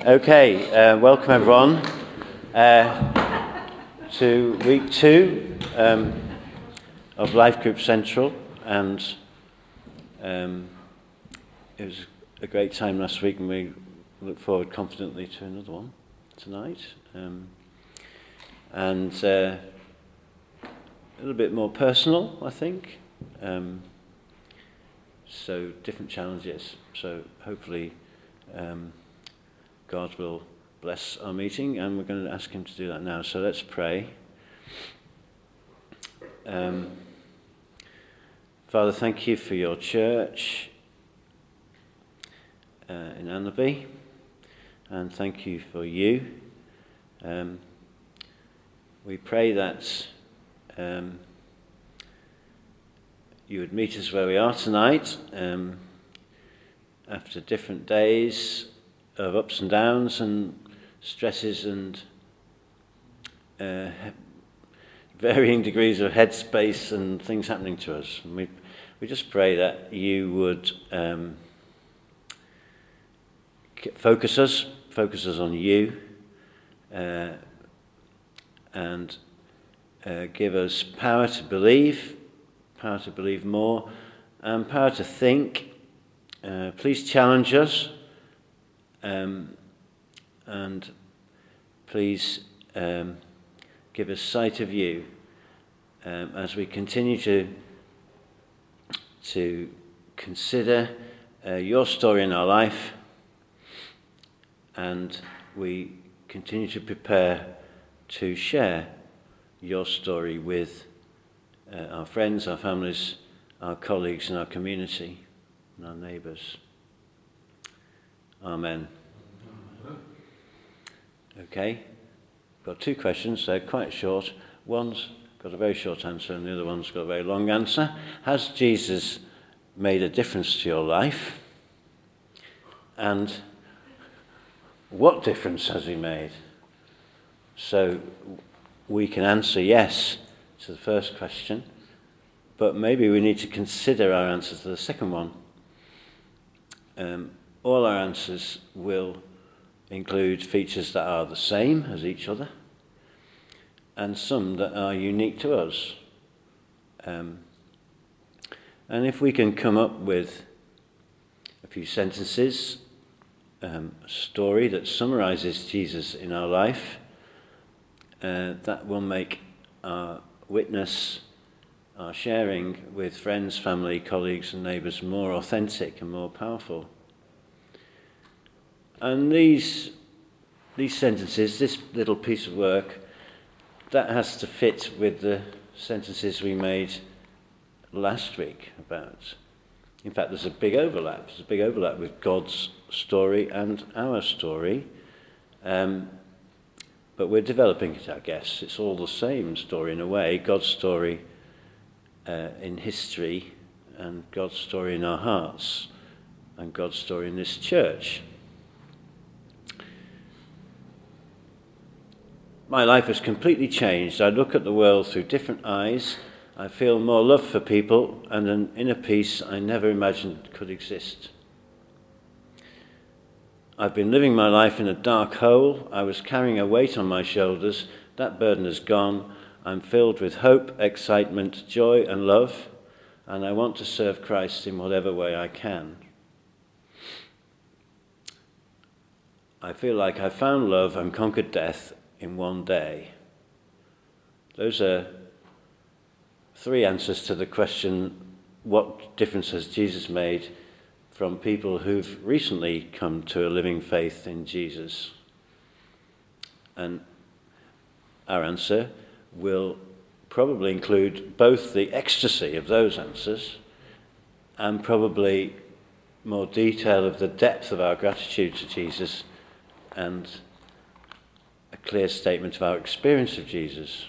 Welcome everyone to week 2 of Life Group Central, and it was a great time last week, and we look forward confidently to another one tonight. And a little bit more personal, I think. So different challenges. So hopefully God will bless our meeting, and we're going to ask him to do that now. So let's pray. Father, thank you for your church in Annaby, and thank you for you. We pray that you would meet us where we are tonight, after different days of ups and downs and stresses and varying degrees of headspace and things happening to us. And we just pray that you would focus us on you, and give us power to believe more, and power to think. Please challenge us, and please give us sight of you as we continue to consider your story in our life, and we continue to prepare to share your story with our friends, our families, our colleagues, and our community, and our neighbours. Amen. Okay, got 2 questions. They're quite short. One's got a very short answer, and the other one's got a very long answer. Has Jesus made a difference to your life? And what difference has he made? So we can answer yes to the first question, but maybe we need to consider our answer to the second one. All our answers will include features that are the same as each other, and some that are unique to us. And if we can come up with a few sentences, a story that summarizes Jesus in our life, that will make our witness, our sharing with friends, family, colleagues and neighbours more authentic and more powerful. And these sentences, this little piece of work, that has to fit with the sentences we made last week about. In fact, there's a big overlap. There's a big overlap with God's story and our story. But we're developing it, I guess. It's all the same story in a way. God's story in history, and God's story in our hearts, and God's story in this church. My life has completely changed. I look at the world through different eyes. I feel more love for people and an inner peace I never imagined could exist. I've been living my life in a dark hole. I was carrying a weight on my shoulders. That burden is gone. I'm filled with hope, excitement, joy and love, and I want to serve Christ in whatever way I can. I feel like I found love and conquered death in one day. Those are 3 answers to the question, what difference has Jesus made, from people who've recently come to a living faith in Jesus. And our answer will probably include both the ecstasy of those answers and probably more detail of the depth of our gratitude to Jesus, and a clear statement of our experience of Jesus.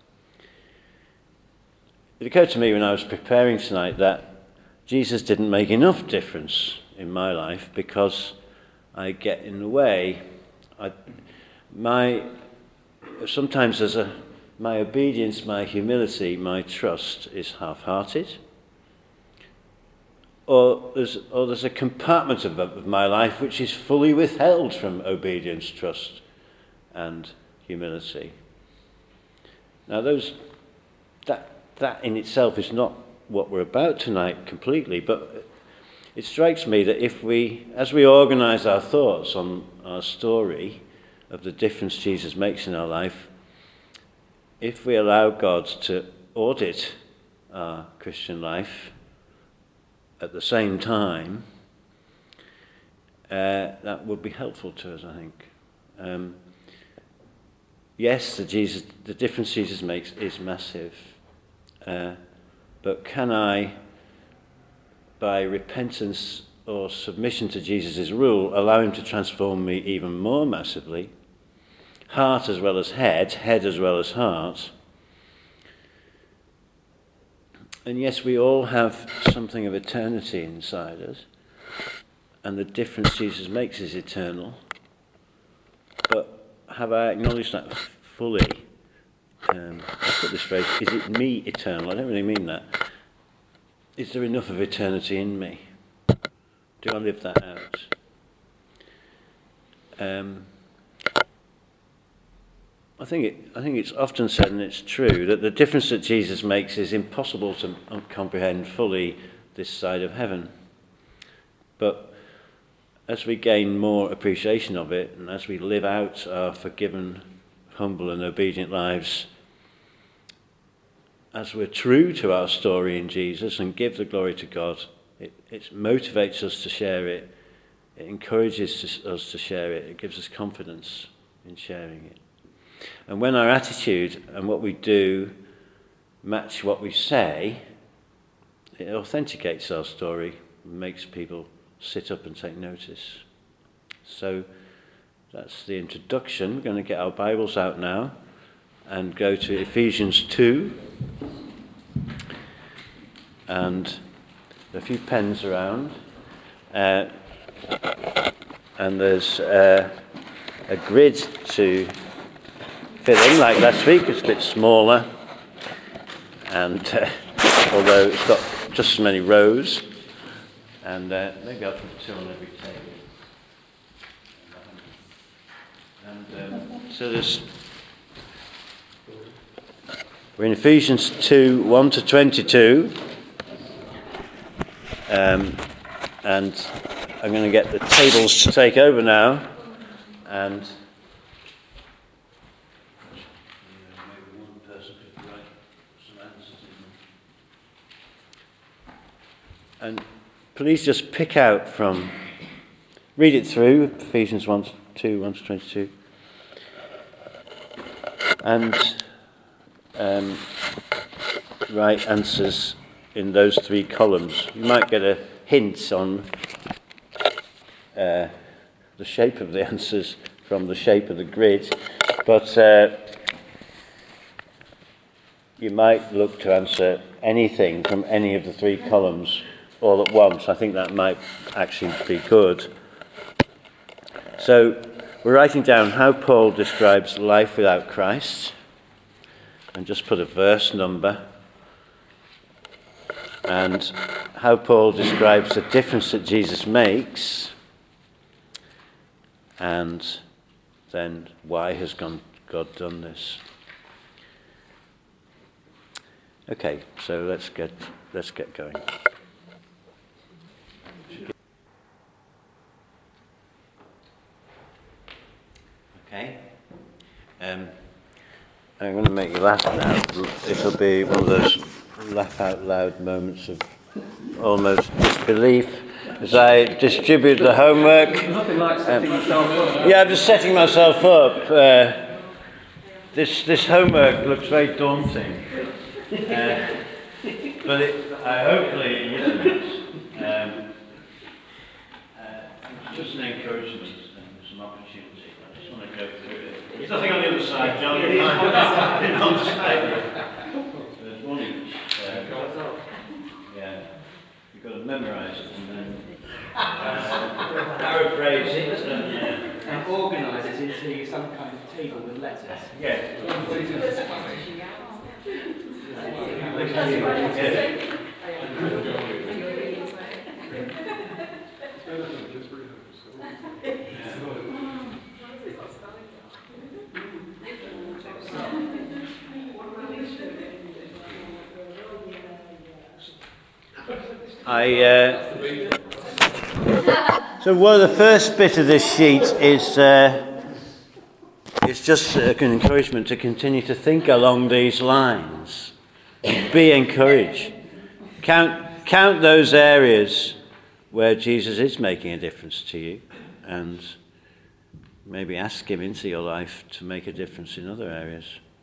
It occurred to me when I was preparing tonight that Jesus didn't make enough difference in my life because I get in the way. My obedience, my humility, my trust is half-hearted. or there's a compartment of my life which is fully withheld from obedience, trust, and humility. Now, that in itself is not what we're about tonight completely, but it strikes me that as we organise our thoughts on our story of the difference Jesus makes in our life, if we allow God to audit our Christian life at the same time, that would be helpful to us, I think. Yes, the difference Jesus makes is massive, but can I, by repentance or submission to Jesus' rule, allow him to transform me even more massively, heart as well as head as well as heart? And yes, we all have something of eternity inside us, and the difference Jesus makes is eternal. But have I acknowledged that fully? I put this phrase, is it me eternal? I don't really mean that. Is there enough of eternity in me? Do I live that out? I think it's often said, and it's true, that the difference that Jesus makes is impossible to comprehend fully this side of heaven. But as we gain more appreciation of it, and as we live out our forgiven, humble and obedient lives, as we're true to our story in Jesus and give the glory to God, it motivates us to share it, it encourages us to share it, it gives us confidence in sharing it. And when our attitude and what we do match what we say, it authenticates our story and makes people sit up and take notice. So that's the introduction. We're going to get our Bibles out now and go to Ephesians 2. And there are a few pens around. And there's a grid to fill in like last week. It's a bit smaller. And although it's got just as many rows. And maybe I'll put two on every table. And so we're in Ephesians 2, 1 to 22. And I'm going to get the tables to take over now. And maybe one person could write some answers in them. And please just pick out read it through, Ephesians 1 to 22. And write answers in those three columns. You might get a hint on the shape of the answers from the shape of the grid, but you might look to answer anything from any of the three columns all at once. I think that might actually be good. So we're writing down how Paul describes life without Christ, and just put a verse number, and how Paul describes the difference that Jesus makes, and then why has God done this. Okay, so let's get going. Okay. I'm going to make you laugh now. It'll be one of those laugh out loud moments of almost disbelief as I distribute the homework. Nothing like setting yourself up. Yeah, I'm just setting myself up. This homework looks very daunting, but hopefully it isn't. It's just an encouragement and some opportunity. I just want to go through it. There's nothing on the other side, John. You're on the side. There's one each. Yeah, you've got to memorise it and then paraphrase it And organise it into some kind of table with letters. Yeah. So one of the first bit of this sheet is just an encouragement to continue to think along these lines. Be encouraged. Count those areas where Jesus is making a difference to you, and maybe ask him into your life to make a difference in other areas.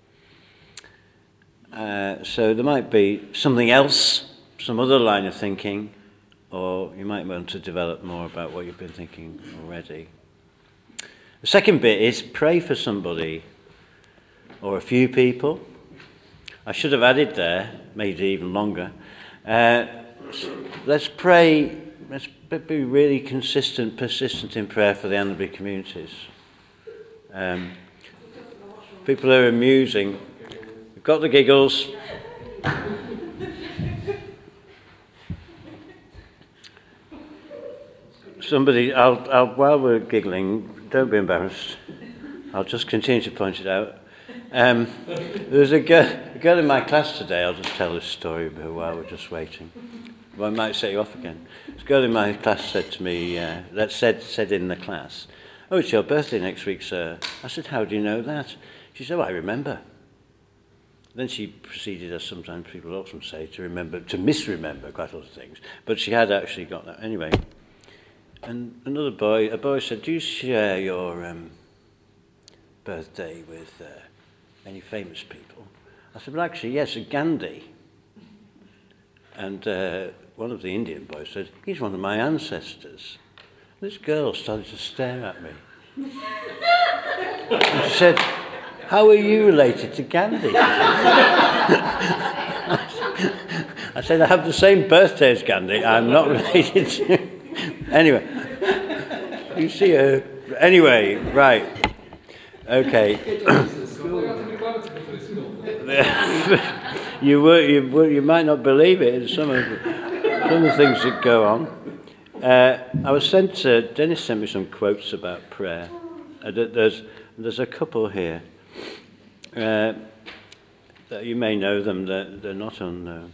So there might be something else, some other line of thinking, or you might want to develop more about what you've been thinking already. The second bit is pray for somebody or a few people. I should have added there, made it even longer. Let's pray, let's be really consistent, persistent in prayer for the Annaby communities. People are amusing. We've got the giggles. Somebody, while we're giggling, don't be embarrassed. I'll just continue to point it out. There's a girl in my class today. I'll just tell this story while we're just waiting. Well, I might set you off again. This girl in my class said to me, said in the class, "Oh, it's your birthday next week, sir." I said, "How do you know that?" She said, "Oh, I remember." Then she proceeded, as sometimes people often say, to misremember quite a lot of things. But she had actually got that. Anyway. And a boy said, "Do you share your birthday with any famous people?" I said, "Well, actually, yes, Gandhi." And one of the Indian boys said, "He's one of my ancestors." This girl started to stare at me. And she said, "How are you related to Gandhi?" I said, "I have the same birthday as Gandhi. I'm not related to..." Anyway, you see her. Anyway, right. Okay. You might not believe it. Some of the things that go on. I was sent. Dennis sent me some quotes about prayer. There's a couple here. That you may know them. They're not unknown.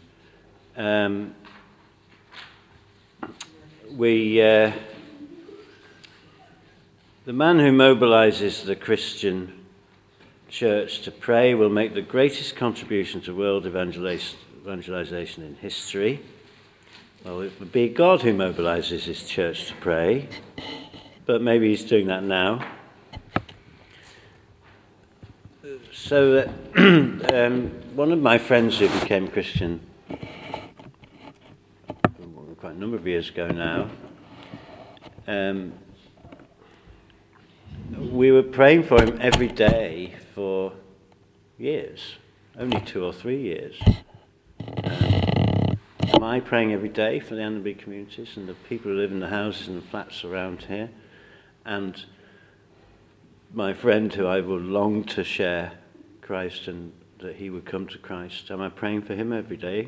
The man who mobilizes the Christian church to pray will make the greatest contribution to world evangelization in history. Well, it would be God who mobilizes his church to pray, but maybe he's doing that now. So that one of my friends who became Christian quite a number of years ago now, we were praying for him every day for years, only 2 or 3 years. Am I praying every day for the Annaby communities and the people who live in the houses and the flats around here? And my friend who I would long to share Christ and that he would come to Christ, am I praying for him every day?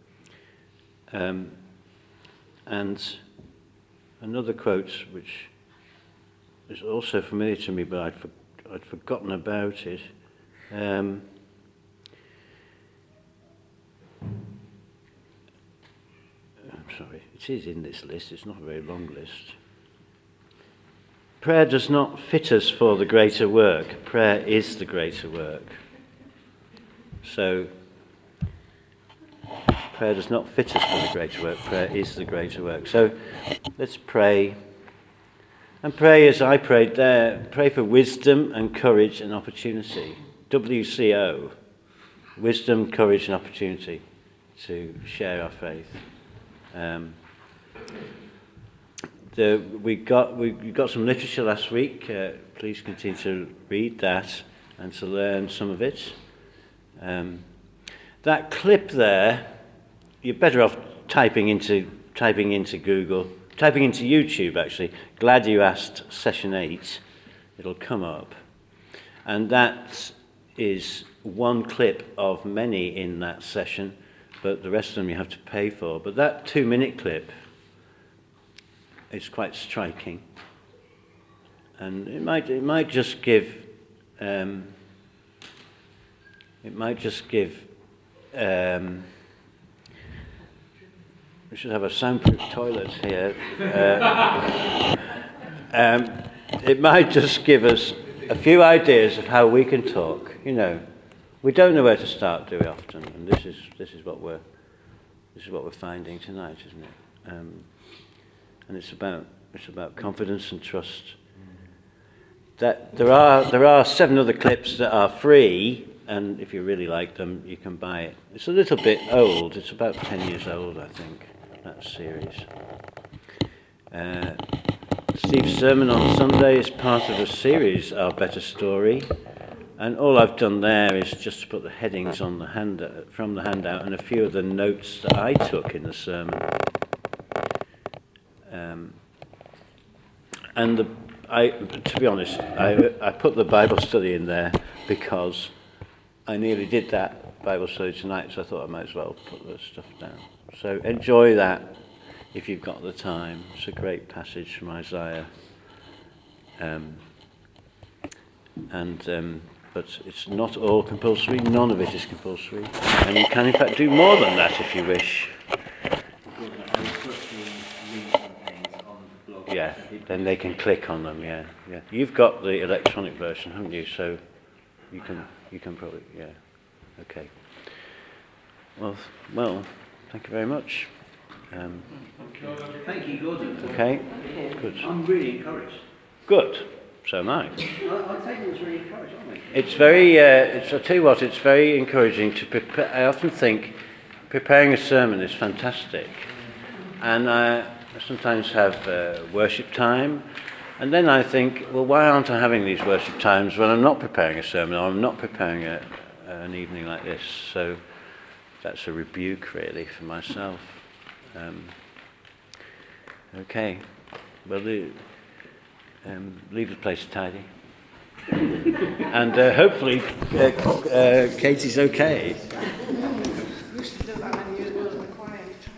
And another quote, which is also familiar to me, but I'd forgotten about it. I'm sorry, it is in this list. It's not a very long list. Prayer does not fit us for the greater work. Prayer is the greater work. So, prayer does not fit us for the greater work. Prayer is the greater work. So, let's pray. And pray as I prayed there. Pray for wisdom and courage and opportunity. WCO. Wisdom, courage and opportunity to share our faith. We got some literature last week. Please continue to read that and to learn some of it. That clip there, you're better off typing into Google, typing into YouTube actually. Glad you asked session 8. It'll come up, and that is one clip of many in that session, but the rest of them you have to pay for. But that 2-minute clip is quite striking, and it might just give we should have a soundproof toilet here. It might just give us a few ideas of how we can talk. You know, we don't know where to start, do we? Often, and this is what we're finding tonight, isn't it? And it's about confidence and trust. That there are 7 other clips that are free, and if you really like them, you can buy it. It's a little bit old. It's about 10 years old, I think, that series. Steve's sermon on Sunday is part of a series, Our Better Story, and all I've done there is just to put the headings on the from the handout and a few of the notes that I took in the sermon. To be honest, I put the Bible study in there because I nearly did that Bible study tonight, so I thought I might as well put the stuff down. So enjoy that if you've got the time. It's a great passage from Isaiah. But it's not all compulsory. None of it is compulsory. And you can, in fact, do more than that if you wish. Yeah, then they can click on them, yeah. You've got the electronic version, haven't you? So you can probably, yeah. Okay. Well, thank you very much. Thank you, Gordon. Okay, good. I'm really encouraged. Good. So am I. I take it as really encouraged, aren't we? It's very, I'll tell you what, it's very encouraging to prepare. I often think preparing a sermon is fantastic. And I sometimes have worship time. And then I think, well, why aren't I having these worship times when I'm not preparing a sermon or I'm not preparing an evening like this? So that's a rebuke, really, for myself. Okay. Well, leave the place tidy. And hopefully Katie's okay.